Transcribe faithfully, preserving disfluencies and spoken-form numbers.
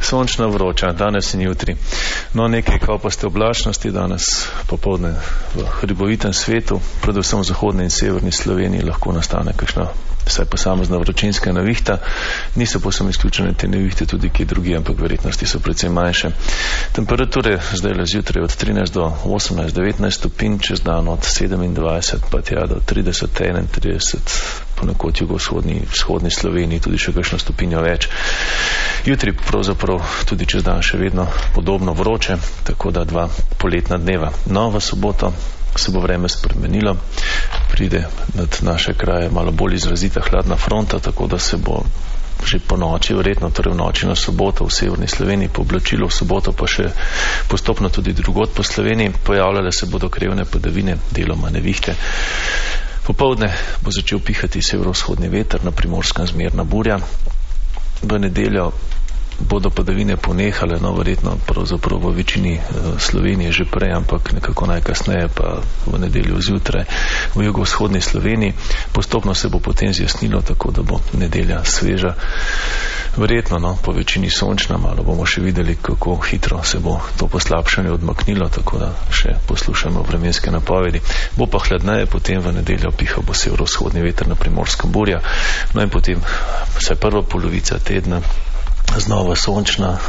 sončna, vroča, danes in jutri. No, nekaj kapaste oblačnosti danes popoldne v hribovitem svetu, predvsem v zahodni in severni Sloveniji lahko nastane kakšna vsaj posamezna vročinska nevihta. Niso posebno izključene te nevihte tudi kje drugi, ampak verjetnosti so precej manjše. Temperature zdaj le zjutraj od trinajst do osemnajst, devetnajst stopinj, čez dan od sedemindvajset pa tja do trideset, enaintrideset, ponekod jugovzhodni, vzhodni Sloveniji tudi še kakšno stopinjo več. Jutri pravzaprav tudi čez dan še vedno podobno vroče, tako da dva poletna dneva. No, v soboto se bo vreme spremenilo, pride nad naše kraje malo bolj izrazita hladna fronta, tako da se bo že po noči, verjetno torej v noči na soboto v severni Sloveniji pooblačilo, v soboto pa še postopno tudi drugod po Sloveniji, pojavljale se bodo krevne padavine, deloma nevihte. Popoldne bo začel pihati severovzhodni veter, na Primorskem zmerna burja. V nedeljo bodo padavine ponehale, no verjetno pravzaprav v večini Slovenije že prej, ampak nekako najkasneje pa v nedeljo zjutraj v jugovzhodni Sloveniji. Postopno se bo potem zjasnilo, tako da bo nedelja sveža. Verjetno, no, po večini sončna, malo bomo še videli, kako hitro se bo to poslabšanje odmaknilo, tako da še poslušamo vremenske napovedi. Bo pa hladneje, potem v nedeljo pihal bo severovzhodni veter, na Primorskem burja, no in potem vsaj prva polovica tedna znova sončna,